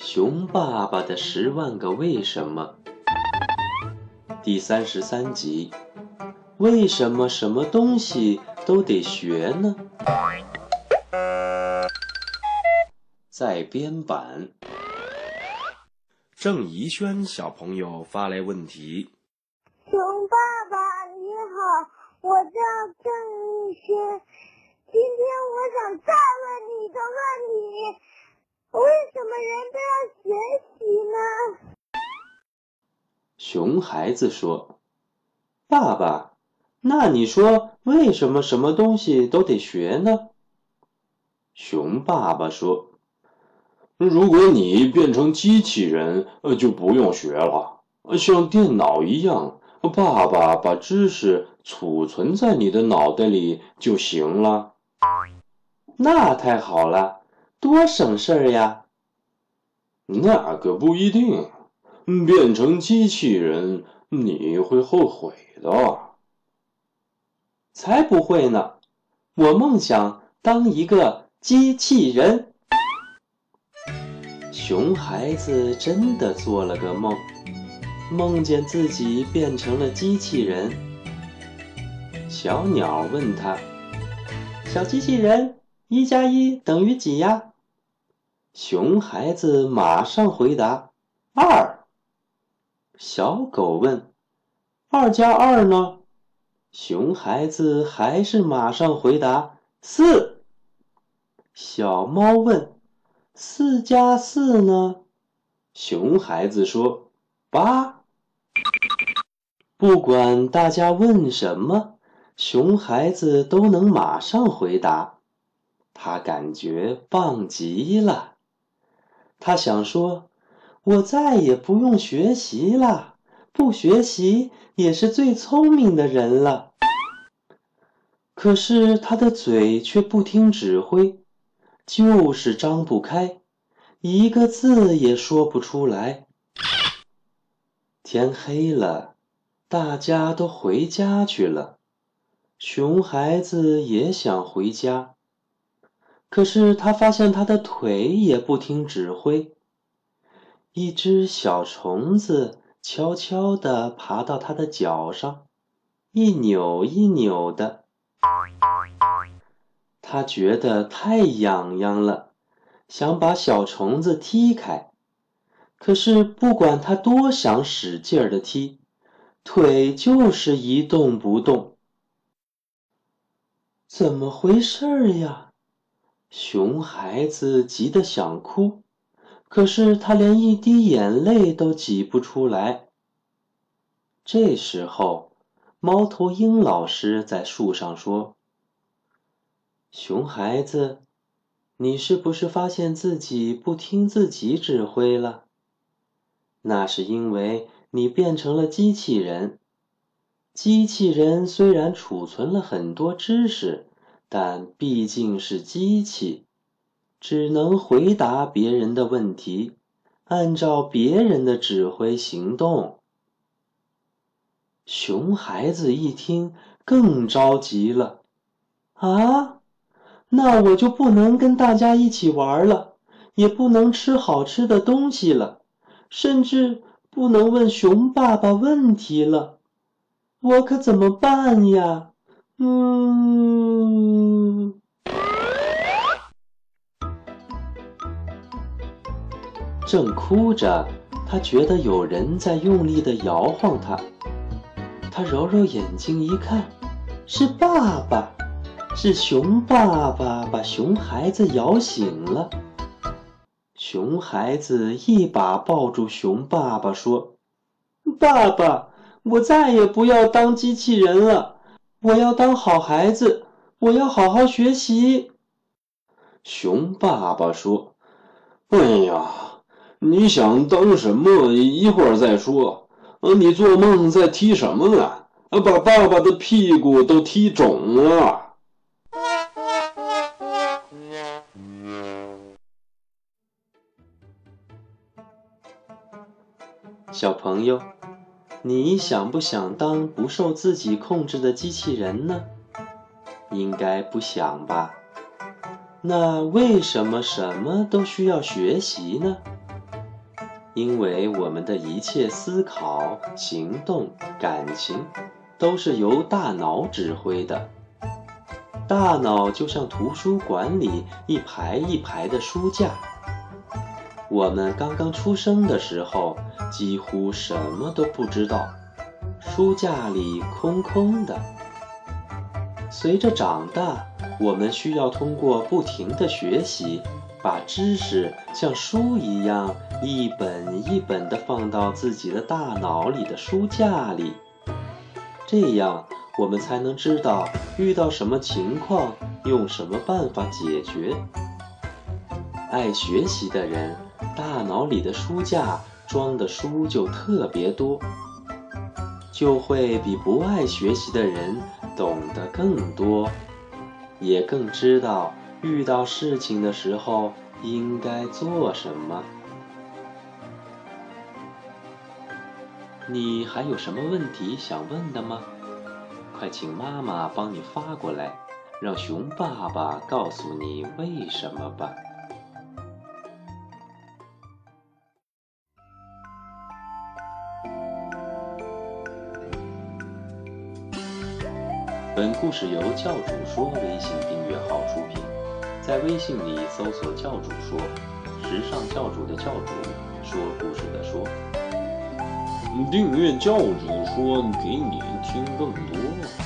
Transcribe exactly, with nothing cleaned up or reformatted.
熊爸爸的十万个为什么第三十三集，为什么什么东西都得学呢？在编版，郑怡轩小朋友发来问题： 熊爸爸你好，我叫郑怡轩，今天我想再问你一个问题，为什么人都要学习呢？ 熊孩子说：爸爸，那你说为什么什么东西都得学呢？熊爸爸说：如果你变成机器人，呃，就不用学了，像电脑一样，爸爸把知识储存在你的脑袋里就行了。那太好了，多省事儿呀！那可不一定，变成机器人你会后悔的。才不会呢，我梦想当一个机器人。熊孩子真的做了个梦，梦见自己变成了机器人。小鸟问他：小机器人，一加一等于几呀？熊孩子马上回答：二。小狗问：二加二呢？熊孩子还是马上回答：四。小猫问：四加四呢？熊孩子说：八。不管大家问什么，熊孩子都能马上回答，他感觉棒极了。他想说，我再也不用学习了，不学习也是最聪明的人了。可是他的嘴却不听指挥，就是张不开，一个字也说不出来。天黑了，大家都回家去了，熊孩子也想回家，可是他发现他的腿也不听指挥。一只小虫子悄悄地爬到他的脚上，一扭一扭的。他觉得太痒痒了，想把小虫子踢开，可是不管他多想使劲儿地踢，腿就是一动不动。怎么回事呀？熊孩子急得想哭，可是他连一滴眼泪都挤不出来。这时候，猫头鹰老师在树上说：熊孩子，你是不是发现自己不听自己指挥了？那是因为你变成了机器人。机器人虽然储存了很多知识，但毕竟是机器，只能回答别人的问题，按照别人的指挥行动。熊孩子一听更着急了，啊，那我就不能跟大家一起玩了，也不能吃好吃的东西了，甚至不能问熊爸爸问题了，我可怎么办呀？嗯。正哭着，他觉得有人在用力地摇晃他。他揉揉眼睛一看，是爸爸，是熊爸爸把熊孩子摇醒了。熊孩子一把抱住熊爸爸说：爸爸，我再也不要当机器人了，我要当好孩子，我要好好学习。熊爸爸说：哎呀，你想当什么一会儿再说，呃，你做梦在踢什么呢？把爸爸的屁股都踢肿了。小朋友，你想不想当不受自己控制的机器人呢？应该不想吧？那为什么什么都需要学习呢？ 因为我们的一切思考、行动、感情，都是由大脑指挥的。大脑就像图书馆里一排一排的书架。我们刚刚出生的时候，几乎什么都不知道，书架里空空的。随着长大，我们需要通过不停的学习，把知识像书一样一本一本地放到自己的大脑里的书架里，这样我们才能知道遇到什么情况用什么办法解决。爱学习的人，大脑里的书架装的书就特别多，就会比不爱学习的人懂得更多，也更知道遇到事情的时候应该做什么。你还有什么问题想问的吗？快请妈妈帮你发过来，让熊爸爸告诉你为什么吧。本故事由教主说微信订阅号出品，在微信里搜索教主说，时尚教主的教主，说故事的说。订阅教主说，给你听更多。